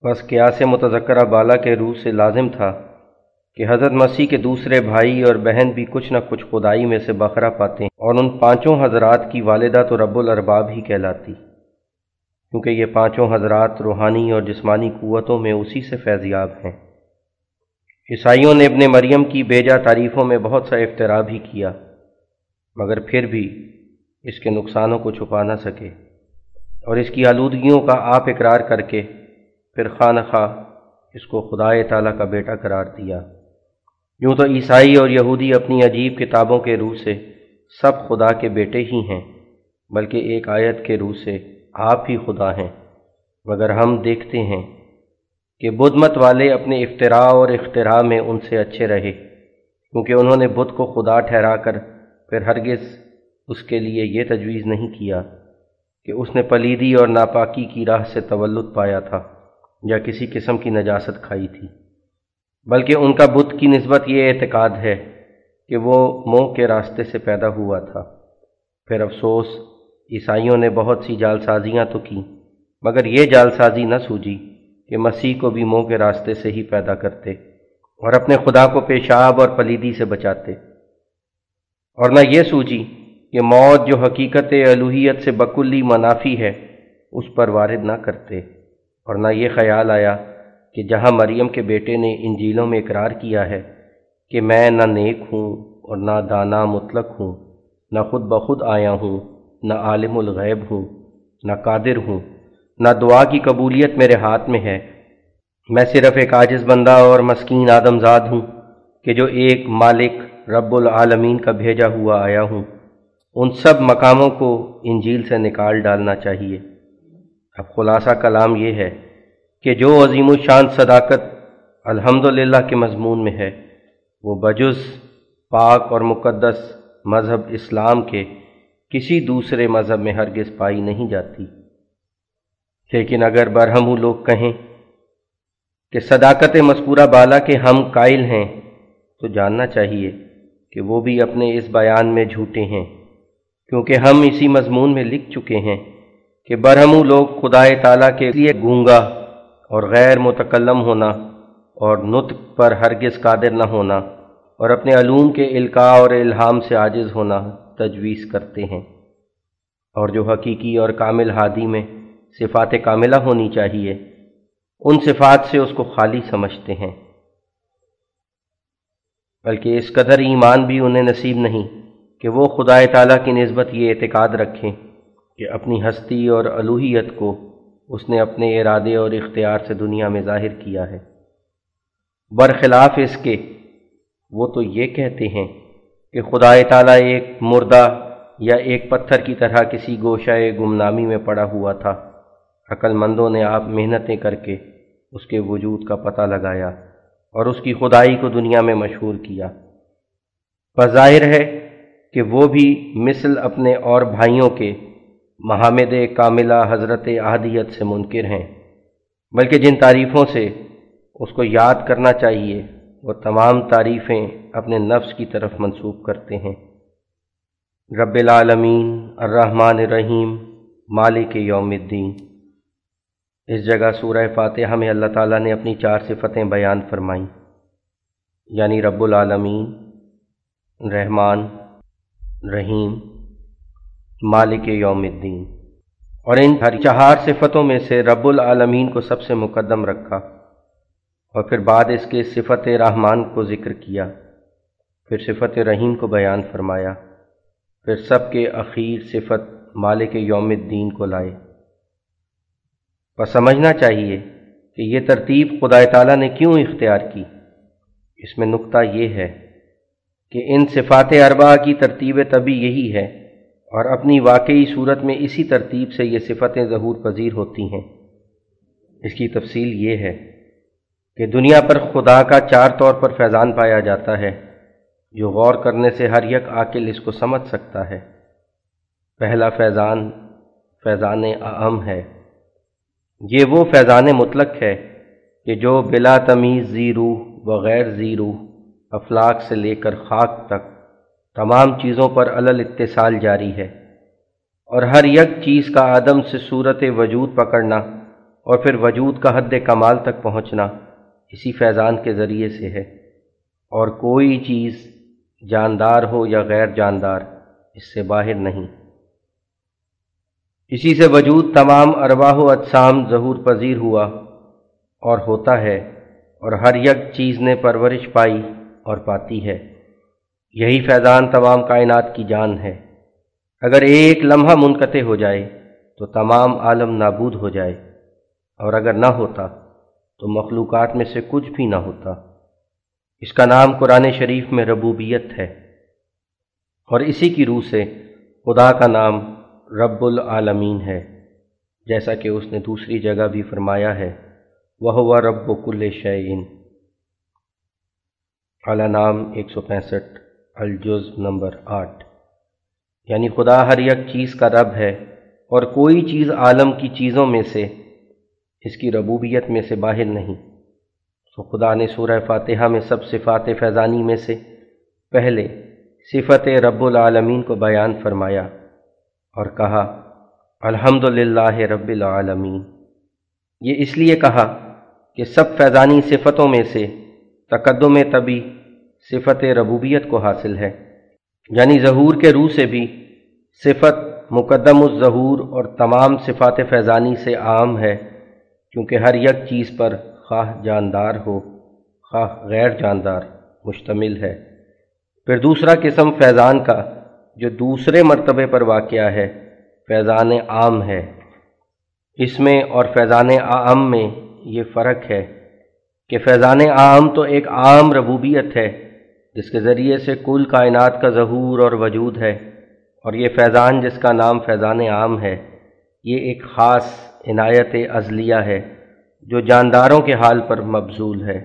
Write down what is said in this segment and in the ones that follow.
بس قیاس متذکرہ بالا کے روح سے لازم تھا کہ حضرت مسیح کے دوسرے بھائی اور بہن بھی کچھ نہ کچھ خدائی میں سے بکھرا پاتے ہیں، اور ان پانچوں حضرات کی والدہ تو رب الارباب ہی کہلاتی، کیونکہ یہ پانچوں حضرات روحانی اور جسمانی قوتوں میں اسی سے فیضیاب ہیں۔ عیسائیوں نے ابن مریم کی بیجا تعریفوں میں بہت سا افتراء بھی کیا، مگر پھر بھی اس کے نقصانوں کو چھپا نہ سکے، اور اس کی آلودگیوں کا آپ اقرار کر کے پھر خواہ نخواہ اس کو خدائے تعالیٰ کا بیٹا قرار دیا۔ یوں تو عیسائی اور یہودی اپنی عجیب کتابوں کے روح سے سب خدا کے بیٹے ہی ہیں، بلکہ ایک آیت کے روح سے آپ ہی خدا ہیں، مگر ہم دیکھتے ہیں کہ بدھ مت والے اپنے افتراء اور اختراع میں ان سے اچھے رہے، کیونکہ انہوں نے بدھ کو خدا ٹھہرا کر پھر ہرگز اس کے لیے یہ تجویز نہیں کیا کہ اس نے پلیدی اور ناپاکی کی راہ سے تولد پایا تھا یا کسی قسم کی نجاست کھائی تھی، بلکہ ان کا بت کی نسبت یہ اعتقاد ہے کہ وہ منہ کے راستے سے پیدا ہوا تھا۔ پھر افسوس، عیسائیوں نے بہت سی جال سازیاں تو کی، مگر یہ جال سازی نہ سوجی کہ مسیح کو بھی منہ کے راستے سے ہی پیدا کرتے اور اپنے خدا کو پیشاب اور پلیدی سے بچاتے، اور نہ یہ سوجی کہ موت جو حقیقت الوہیت سے بکلی منافی ہے اس پر وارد نہ کرتے، اور نہ یہ خیال آیا کہ جہاں مریم کے بیٹے نے انجیلوں میں اقرار کیا ہے کہ میں نہ نیک ہوں اور نہ دانا مطلق ہوں، نہ خود بخود آیا ہوں، نہ عالم الغیب ہوں، نہ قادر ہوں، نہ دعا کی قبولیت میرے ہاتھ میں ہے، میں صرف ایک عاجز بندہ اور مسکین آدم زاد ہوں کہ جو ایک مالک رب العالمین کا بھیجا ہوا آیا ہوں، ان سب مقاموں کو انجیل سے نکال ڈالنا چاہیے۔ اب خلاصہ کلام یہ ہے کہ جو عظیم الشان صداقت الحمدللہ کے مضمون میں ہے، وہ بجز پاک اور مقدس مذہب اسلام کے کسی دوسرے مذہب میں ہرگز پائی نہیں جاتی۔ لیکن اگر برہمو لوگ کہیں کہ صداقت مذکورہ بالا کے ہم قائل ہیں، تو جاننا چاہیے کہ وہ بھی اپنے اس بیان میں جھوٹے ہیں، کیونکہ ہم اسی مضمون میں لکھ چکے ہیں کہ برہمو لوگ خدائے تعالیٰ کے لیے گونگا اور غیر متکلم ہونا اور نطق پر ہرگز قادر نہ ہونا اور اپنے علوم کے القاء اور الہام سے عاجز ہونا تجویز کرتے ہیں، اور جو حقیقی اور کامل ہادی میں صفات کاملہ ہونی چاہیے ان صفات سے اس کو خالی سمجھتے ہیں، بلکہ اس قدر ایمان بھی انہیں نصیب نہیں کہ وہ خدائے تعالیٰ کی نسبت یہ اعتقاد رکھیں کہ اپنی ہستی اور الوہیت کو اس نے اپنے ارادے اور اختیار سے دنیا میں ظاہر کیا ہے۔ برخلاف اس کے وہ تو یہ کہتے ہیں کہ خدائے تعالیٰ ایک مردہ یا ایک پتھر کی طرح کسی گوشہ گمنامی میں پڑا ہوا تھا۔ عقل مندوں نے آپ محنتیں کر کے اس کے وجود کا پتہ لگایا اور اس کی خدائی کو دنیا میں مشہور کیا۔ بظاہر ہے کہ وہ بھی مثل اپنے اور بھائیوں کے محامد کاملہ حضرت احدیت سے منکر ہیں، بلکہ جن تعریفوں سے اس کو یاد کرنا چاہیے وہ تمام تعریفیں اپنے نفس کی طرف منسوب کرتے ہیں۔ رب العالمین، الرحمن الرحیم، مالک یوم الدین۔ اس جگہ سورہ فاتحہ میں اللہ تعالیٰ نے اپنی 4 صفتیں بیان فرمائیں، یعنی رب العالمین، رحمان، رحیم، مالک یوم الدین، اور ان ہر 4 صفتوں میں سے رب العالمین کو سب سے مقدم رکھا، اور پھر بعد اس کے صفت رحمان کو ذکر کیا، پھر صفت رحیم کو بیان فرمایا، پھر سب کے اخیر صفت مالک یوم الدین کو لائے۔ بس سمجھنا چاہیے کہ یہ ترتیب خدائے تعالیٰ نے کیوں اختیار کی۔ اس میں نقطہ یہ ہے کہ ان صفات اربعہ کی ترتیب طبی یہی ہے، اور اپنی واقعی صورت میں اسی ترتیب سے یہ صفتیں ظہور پذیر ہوتی ہیں۔ اس کی تفصیل یہ ہے کہ دنیا پر خدا کا 4 طور پر فیضان پایا جاتا ہے، جو غور کرنے سے ہر یک عاقل اس کو سمجھ سکتا ہے۔ پہلا فیضان فیضان اعم ہے۔ یہ وہ فیضان مطلق ہے کہ جو بلا تمیز ذی روح و غیر ذی روح، افلاک سے لے کر خاک تک تمام چیزوں پر علل اتصال جاری ہے، اور ہر یک چیز کا آدم سے صورت وجود پکڑنا اور پھر وجود کا حد کمال تک پہنچنا اسی فیضان کے ذریعے سے ہے، اور کوئی چیز جاندار ہو یا غیر جاندار اس سے باہر نہیں۔ اسی سے وجود تمام ارواح و اجسام ظہور پذیر ہوا اور ہوتا ہے، اور ہر یک چیز نے پرورش پائی اور پاتی ہے۔ یہی فیضان تمام کائنات کی جان ہے۔ اگر ایک لمحہ منقطع ہو جائے تو تمام عالم نابود ہو جائے، اور اگر نہ ہوتا تو مخلوقات میں سے کچھ بھی نہ ہوتا۔ اس کا نام قرآن شریف میں ربوبیت ہے، اور اسی کی روح سے خدا کا نام رب العالمین ہے، جیسا کہ اس نے دوسری جگہ بھی فرمایا ہے وَهُوَ رَبُّ كُلِّ شَيْءٍ۔ اعلیٰ نام 165 الجزء نمبر 8، یعنی خدا ہر یک چیز کا رب ہے، اور کوئی چیز عالم کی چیزوں میں سے اس کی ربوبیت میں سے باہر نہیں۔ تو خدا نے سورہ فاتحہ میں سب صفات فیضانی میں سے پہلے صفت رب العالمین کو بیان فرمایا اور کہا الحمدللہ رب العالمین۔ یہ اس لیے کہا کہ سب فیضانی صفتوں میں سے تقدم طبی صفت ربوبیت کو حاصل ہے، یعنی ظہور کے روح سے بھی صفت مقدم الظہور اور تمام صفات فیضانی سے عام ہے، کیونکہ ہر یک چیز پر خواہ جاندار ہو خواہ غیر جاندار مشتمل ہے۔ پھر دوسرا قسم فیضان کا جو دوسرے مرتبے پر واقع ہے فیضان عام ہے۔ اس میں اور فیضان عام میں یہ فرق ہے کہ فیضان عام تو ایک عام ربوبیت ہے جس کے ذریعے سے کل کائنات کا ظہور اور وجود ہے، اور یہ فیضان جس کا نام فیضان عام ہے یہ ایک خاص عنایت ازلیہ ہے جو جانداروں کے حال پر مبذول ہے،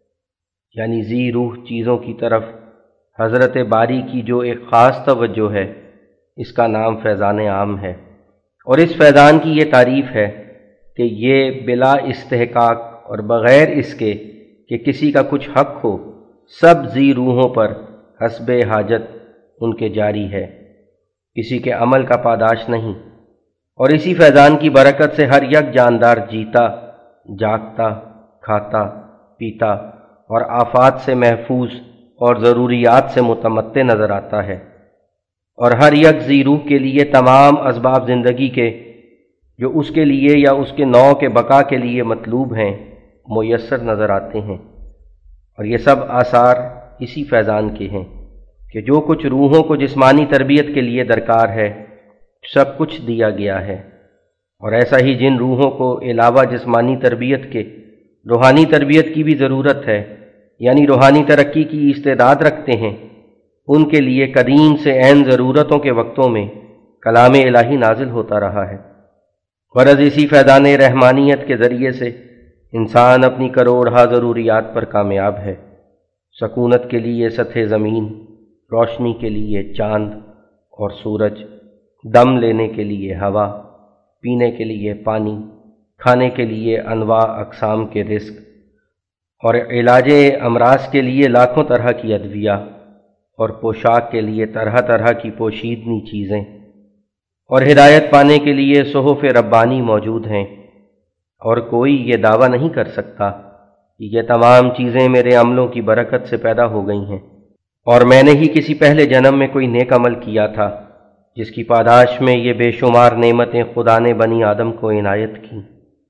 یعنی ذی روح چیزوں کی طرف حضرت باری کی جو ایک خاص توجہ ہے اس کا نام فیضان عام ہے۔ اور اس فیضان کی یہ تعریف ہے کہ یہ بلا استحقاق اور بغیر اس کے کہ کسی کا کچھ حق ہو سب ذی روحوں پر حسب حاجت ان کے جاری ہے، کسی کے عمل کا پاداش نہیں۔ اور اسی فیضان کی برکت سے ہر یک جاندار جیتا جاگتا کھاتا پیتا اور آفات سے محفوظ اور ضروریات سے متمتع نظر آتا ہے، اور ہر یک ذی روح کے لیے تمام اسباب زندگی کے جو اس کے لیے یا اس کے نوع کے بقا کے لیے مطلوب ہیں میسر نظر آتے ہیں۔ اور یہ سب آثار اسی فیضان کے ہیں کہ جو کچھ روحوں کو جسمانی تربیت کے لیے درکار ہے سب کچھ دیا گیا ہے، اور ایسا ہی جن روحوں کو علاوہ جسمانی تربیت کے روحانی تربیت کی بھی ضرورت ہے، یعنی روحانی ترقی کی استعداد رکھتے ہیں، ان کے لیے قدیم سے عین ضرورتوں کے وقتوں میں کلام الہی نازل ہوتا رہا ہے۔ غرض اسی فیضان رحمانیت کے ذریعے سے انسان اپنی کروڑہا ضروریات پر کامیاب ہے، سکونت کے لیے سطح زمین، روشنی کے لیے چاند اور سورج، دم لینے کے لیے ہوا، پینے کے لیے پانی، کھانے کے لیے انواع اقسام کے رزق، اور علاج امراض کے لیے لاکھوں طرح کی ادویہ، اور پوشاک کے لیے طرح طرح کی پوشیدنی چیزیں، اور ہدایت پانے کے لیے صحف ربانی موجود ہیں، اور کوئی یہ دعویٰ نہیں کر سکتا کہ یہ تمام چیزیں میرے عملوں کی برکت سے پیدا ہو گئی ہیں، اور میں نے ہی کسی پہلے جنم میں کوئی نیک عمل کیا تھا جس کی پاداش میں یہ بے شمار نعمتیں خدا نے بنی آدم کو عنایت کی۔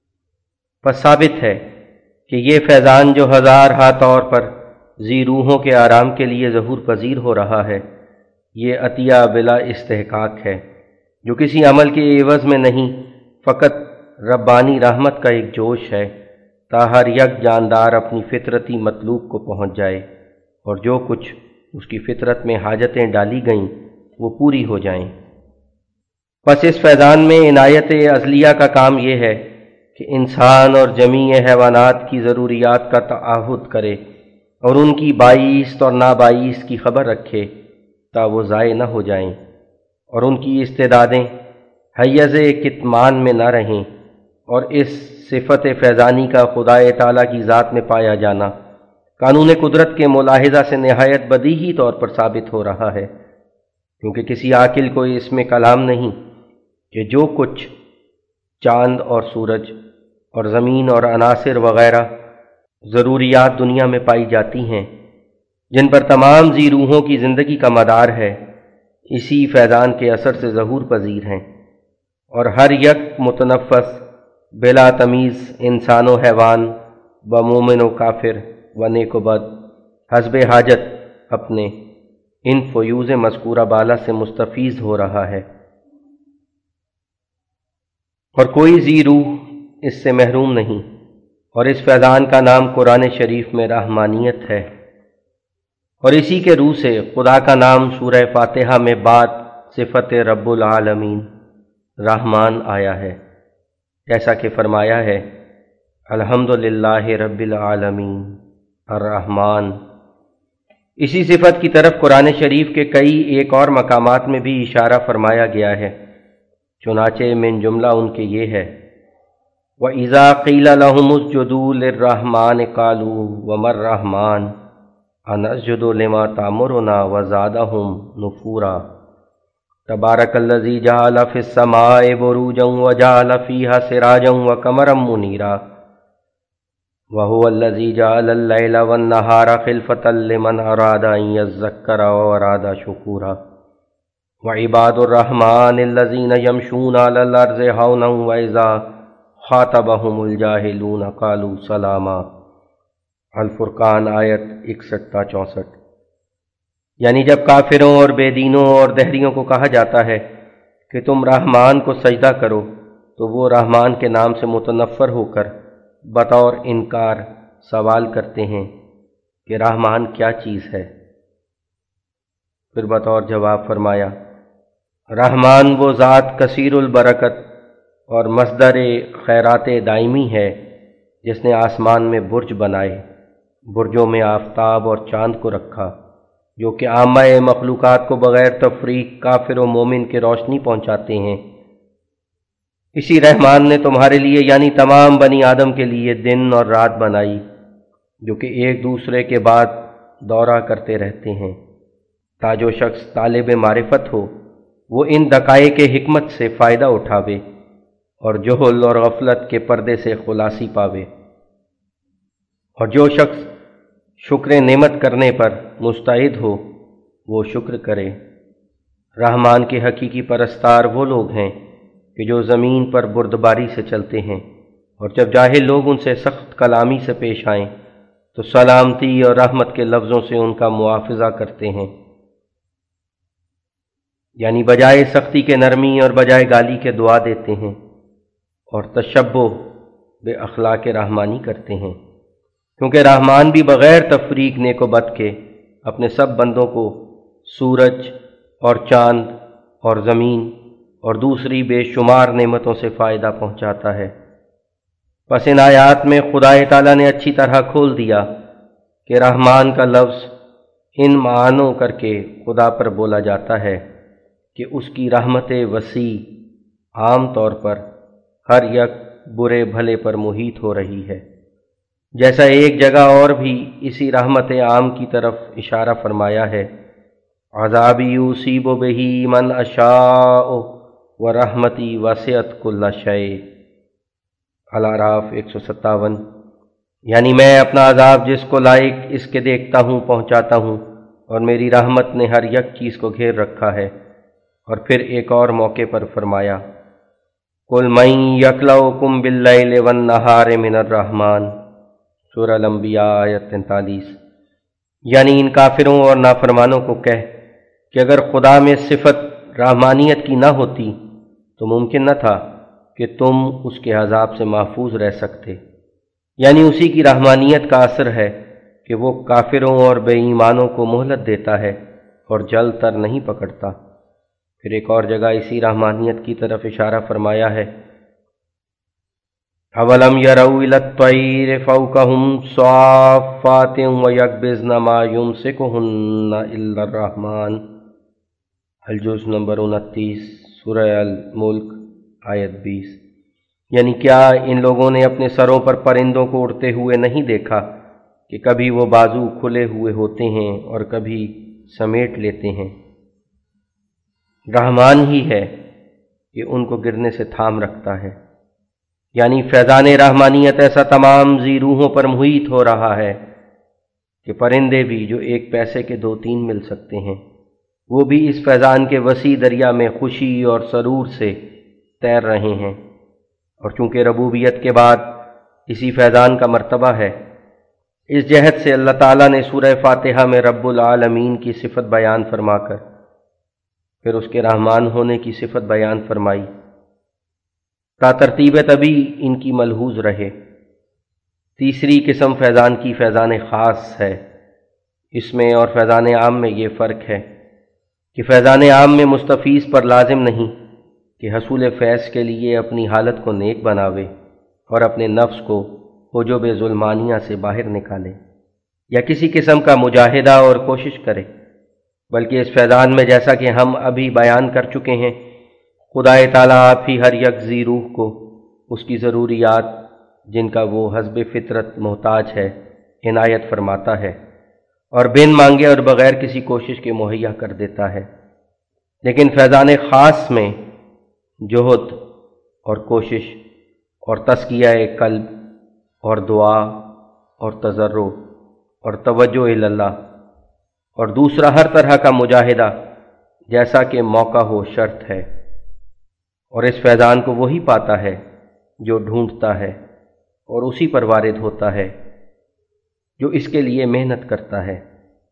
پس ثابت ہے کہ یہ فیضان جو ہزارہا طور پر ذی روحوں کے آرام کے لیے ظہور پذیر ہو رہا ہے یہ عطیہ بلا استحقاق ہے جو کسی عمل کے عوض میں نہیں، فقط ربانی رحمت کا ایک جوش ہے تا ہر یک جاندار اپنی فطرتی مطلوب کو پہنچ جائے، اور جو کچھ اس کی فطرت میں حاجتیں ڈالی گئیں وہ پوری ہو جائیں۔ پس اس فیضان میں عنایت ازلیہ کا کام یہ ہے کہ انسان اور جمیع حیوانات کی ضروریات کا تعہد کرے اور ان کی بائیست اور نابائیست کی خبر رکھے تا وہ ضائع نہ ہو جائیں، اور ان کی استعدادیں حیز کتمان میں نہ رہیں، اور اس صفت فیضانی کا خدا تعالیٰ کی ذات میں پایا جانا قانون قدرت کے ملاحظہ سے نہایت بدیہی طور پر ثابت ہو رہا ہے، کیونکہ کسی عاقل کو اس میں کلام نہیں کہ جو کچھ چاند اور سورج اور زمین اور عناصر وغیرہ ضروریات دنیا میں پائی جاتی ہیں، جن پر تمام ذی روحوں کی زندگی کا مدار ہے، اسی فیضان کے اثر سے ظہور پذیر ہیں، اور ہر یک متنفس بلا تمیز انسان و حیوان و مومن و کافر و نیک و بد حسب حاجت اپنے ان فیوز مذکورہ بالا سے مستفیض ہو رہا ہے، اور کوئی ذی روح اس سے محروم نہیں، اور اس فیضان کا نام قرآن شریف میں رحمانیت ہے، اور اسی کے روح سے خدا کا نام سورہ فاتحہ میں بعد صفت رب العالمین رحمان آیا ہے، جیسا کہ فرمایا ہے الحمدللہ رب العالمین الرحمن۔ اسی صفت کی طرف قرآن شریف کے کئی ایک اور مقامات میں بھی اشارہ فرمایا گیا ہے، چنانچہ من جملہ ان کے یہ ہے وَإِذَا قِيلَ لَهُمُ اسْجُدُوا لِلرَّحْمَنِ قَالُوا وَمَا الرَّحْمَنُ أَنَسْجُدُ لِمَا تَأْمُرُنَا وَزَادَهُمْ نُفُورًا۔ تبارک الذی جعل فی السماء بروجا وجعل فیہا سراجا وقمرا منیرا وہو الذی جعل اللیل والنہار خلفۃ لمن اراد ان یذکر واراد شکورا وعباد الرحمن الذین یمشون علی الارض ہونا واذا خاطبہم الجاہلون قالوا سلاما۔ الفرقان آیت 61-64۔ یعنی جب کافروں اور بے دینوں اور دہریوں کو کہا جاتا ہے کہ تم رحمان کو سجدہ کرو تو وہ رحمان کے نام سے متنفر ہو کر بطور انکار سوال کرتے ہیں کہ رحمان کیا چیز ہے؟ پھر بطور جواب فرمایا رحمان وہ ذات کثیر البرکت اور مصدر خیرات دائمی ہے جس نے آسمان میں برج بنائے، برجوں میں آفتاب اور چاند کو رکھا جو کہ عامہ مخلوقات کو بغیر تفریق کافر و مومن کے روشنی پہنچاتے ہیں۔ اسی رحمان نے تمہارے لیے یعنی تمام بنی آدم کے لیے دن اور رات بنائی جو کہ ایک دوسرے کے بعد دورہ کرتے رہتے ہیں، تا جو شخص طالب معرفت ہو وہ ان دقائق حکمت سے فائدہ اٹھاوے اور جہل اور غفلت کے پردے سے خلاصی پاوے، اور جو شخص شکر نعمت کرنے پر مستعد ہو وہ شکر کرے۔ رحمان کے حقیقی پرستار وہ لوگ ہیں کہ جو زمین پر بردباری سے چلتے ہیں، اور جب جاہل لوگ ان سے سخت کلامی سے پیش آئیں تو سلامتی اور رحمت کے لفظوں سے ان کا محافظہ کرتے ہیں، یعنی بجائے سختی کے نرمی اور بجائے گالی کے دعا دیتے ہیں، اور تشبہ بے اخلاق رحمانی کرتے ہیں، کیونکہ رحمان بھی بغیر تفریق نیک و بد کے اپنے سب بندوں کو سورج اور چاند اور زمین اور دوسری بے شمار نعمتوں سے فائدہ پہنچاتا ہے۔ پس ان آیات میں خدا تعالیٰ نے اچھی طرح کھول دیا کہ رحمان کا لفظ ان معنوں کر کے خدا پر بولا جاتا ہے کہ اس کی رحمت وسیع عام طور پر ہر یک برے بھلے پر محیط ہو رہی ہے، جیسا ایک جگہ اور بھی اسی رحمت عام کی طرف اشارہ فرمایا ہے عذابی یصیب بہ من اشاء ورحمتی وسعت کل شیء۔ الاعراف 157۔ یعنی میں اپنا عذاب جس کو لائق اس کے دیکھتا ہوں پہنچاتا ہوں، اور میری رحمت نے ہر یک چیز کو گھیر رکھا ہے۔ اور پھر ایک اور موقع پر فرمایا قل من یکلؤکم باللیل والنہار من الرحمن، سورہ الانبیاء آیت 43۔ یعنی ان کافروں اور نافرمانوں کو کہہ کہ اگر خدا میں صفت رحمانیت کی نہ ہوتی تو ممکن نہ تھا کہ تم اس کے عذاب سے محفوظ رہ سکتے، یعنی اسی کی رحمانیت کا اثر ہے کہ وہ کافروں اور بے ایمانوں کو مہلت دیتا ہے اور جلد تر نہیں پکڑتا۔ پھر ایک اور جگہ اسی رحمانیت کی طرف اشارہ فرمایا ہے اولم یروا الی الطیر فوقہم صافات ویقبضن ما یمسکہن الا الرحمن، الجزء نمبر 29، سورہ الملک آیت 20۔ یعنی کیا ان لوگوں نے اپنے سروں پر پرندوں کو اڑتے ہوئے نہیں دیکھا کہ کبھی وہ بازو کھلے ہوئے ہوتے ہیں اور کبھی سمیٹ لیتے ہیں؟ رحمان ہی ہے کہ ان کو گرنے سے تھام رکھتا ہے۔ یعنی فیضان رحمانیت ایسا تمام ذی روحوں پر محیط ہو رہا ہے کہ پرندے بھی جو ایک پیسے کے 2-3 مل سکتے ہیں، وہ بھی اس فیضان کے وسیع دریا میں خوشی اور سرور سے تیر رہے ہیں۔ اور چونکہ ربوبیت کے بعد اسی فیضان کا مرتبہ ہے، اس جہت سے اللہ تعالیٰ نے سورہ فاتحہ میں رب العالمین کی صفت بیان فرما کر پھر اس کے رحمان ہونے کی صفت بیان فرمائی، تا ترتیب طبی ان کی ملحوظ رہے۔ تیسری قسم فیضان کی فیضان خاص ہے۔ اس میں اور فیضان عام میں یہ فرق ہے کہ فیضان عام میں مستفیض پر لازم نہیں کہ حصول فیض کے لیے اپنی حالت کو نیک بناوے اور اپنے نفس کو حجب ظلمانیہ سے باہر نکالے یا کسی قسم کا مجاہدہ اور کوشش کرے، بلکہ اس فیضان میں جیسا کہ ہم ابھی بیان کر چکے ہیں، خدا تعالیٰ آپ ہی ہر یک ذی روح کو اس کی ضروریات جن کا وہ حسب فطرت محتاج ہے عنایت فرماتا ہے اور بن مانگے اور بغیر کسی کوشش کے مہیا کر دیتا ہے۔ لیکن فیضان خاص میں جہد اور کوشش اور تزکیہ قلب اور دعا اور تضرع اور توجہ اللہ اور دوسرا ہر طرح کا مجاہدہ جیسا کہ موقع ہو شرط ہے، اور اس فیضان کو وہی پاتا ہے جو ڈھونڈتا ہے اور اسی پر وارد ہوتا ہے جو اس کے لیے محنت کرتا ہے۔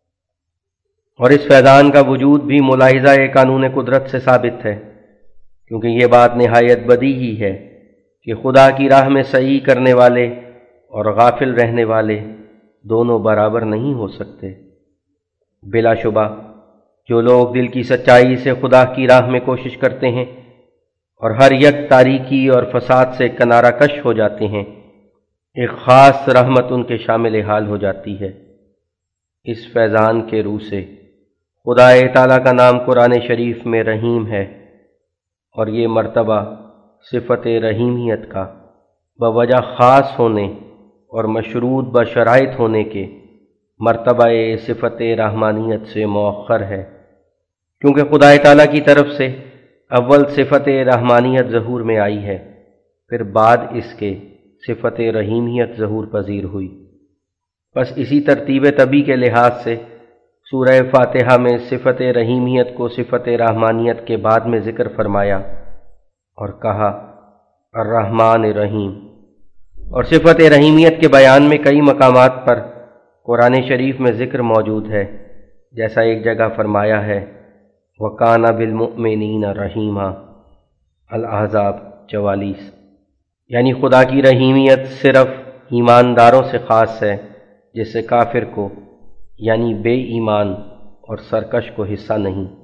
اور اس فیضان کا وجود بھی ملاحظہ قانون قدرت سے ثابت ہے، کیونکہ یہ بات نہایت بدیہی ہے کہ خدا کی راہ میں سعی کرنے والے اور غافل رہنے والے دونوں برابر نہیں ہو سکتے۔ بلا شبہ جو لوگ دل کی سچائی سے خدا کی راہ میں کوشش کرتے ہیں اور ہر یک تاریکی اور فساد سے کنارہ کش ہو جاتے ہیں، ایک خاص رحمت ان کے شامل حال ہو جاتی ہے۔ اس فیضان کے روح سے خدا تعالیٰ کا نام قرآن شریف میں رحیم ہے، اور یہ مرتبہ صفت رحیمیت کا بوجہ خاص ہونے اور مشروط بشرائط ہونے کے مرتبہ صفت رحمانیت سے مؤخر ہے، کیونکہ خدا تعالیٰ کی طرف سے اول صفت رحمانیت ظہور میں آئی ہے، پھر بعد اس کے صفت رحیمیت ظہور پذیر ہوئی۔ بس اسی ترتیب طبی کے لحاظ سے سورہ فاتحہ میں صفت رحیمیت کو صفت رحمانیت کے بعد میں ذکر فرمایا اور کہا الرحمن الرحیم، اور صفت رحیمیت کے بیان میں کئی مقامات پر قرآن شریف میں ذکر موجود ہے، جیسا ایک جگہ فرمایا ہے وَكَانَ بِالْمُؤْمِنِينَ رَحِيمًا، الاحزاب 44۔ یعنی خدا کی رحیمیت صرف ایمانداروں سے خاص ہے، جس سے کافر کو یعنی بے ایمان اور سرکش کو حصہ نہیں۔